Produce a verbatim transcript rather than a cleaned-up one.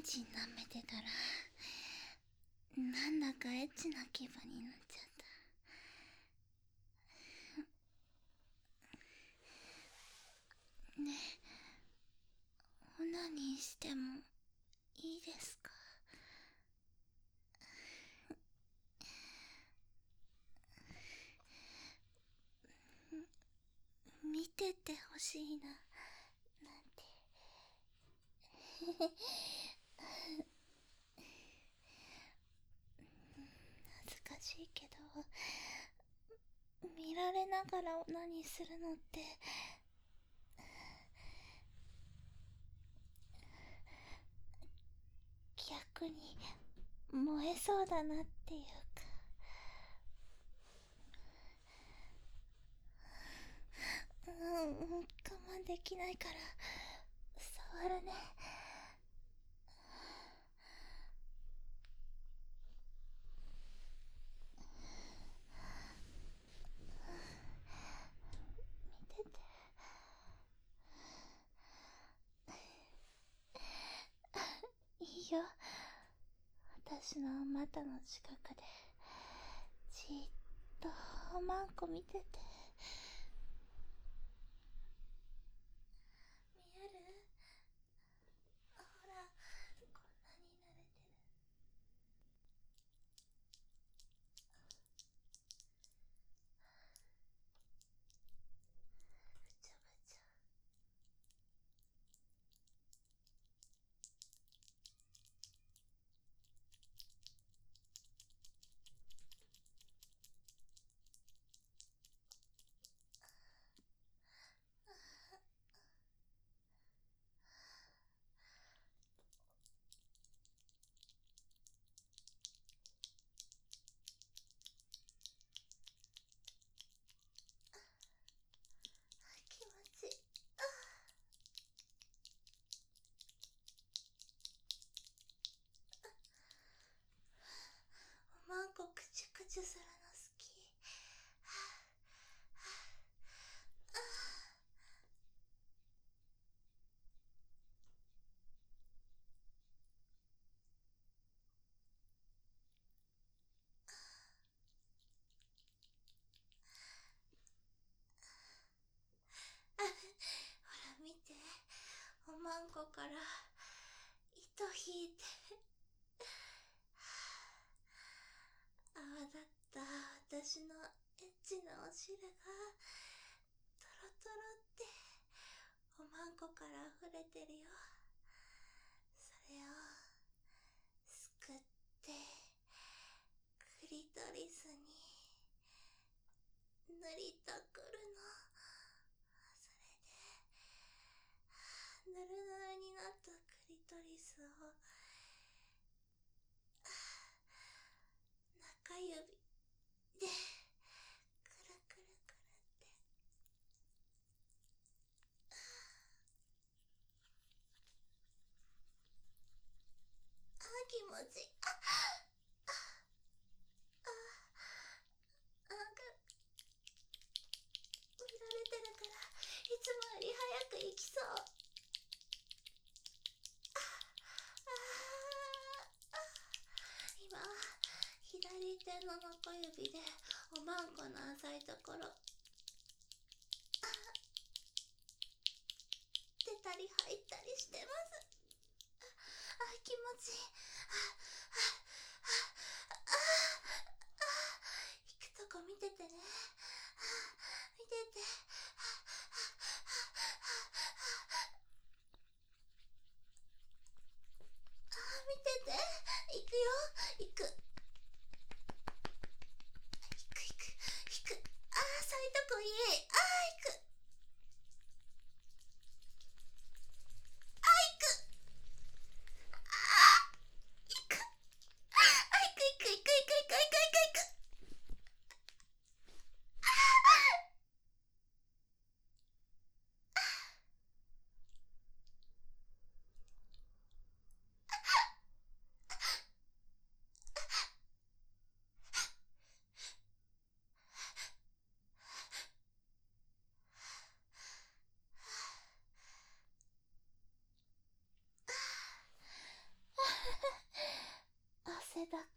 ち舐めてたらなんだかエッチな気分になっちゃった。ねえ、オナニーしてもいいですか？見ててほしいななんて恥ずかしいけど、見られながらオナニーするのって逆に燃えそうだなっていうか。うん、我慢できないから触るね。見てて。いいよ、私の股の近くでじーっとおまんこ見てて。見える？ほら、こんなに慣れてる。ぐちゃぐちゃ。気持ちいい。おまんこくちゅくちゅするの好き。ほら見て、おまんこから糸引いて泡立った私のエッチなお汁がトロトロっておまんこから溢れてるよ。それをすくってクリトリスに塗りたくるの。それでぬるぬるになったクリトリスを中指でくるくるくるって。あー気持ちいい。ああああなんか見られてるからいつもより早く行きそう。ああ今左手の中指でおまんこの浅いところ出たり入ったりしてます。ああ気持ちいい。引くとこ見ててね。見てて。あ見てて。行くよ。行く。引く引く引く。ああそういうとこいい。ああ行く。あ行く。あ行く。あ行く行く行く行く行く行く行く行く。 だ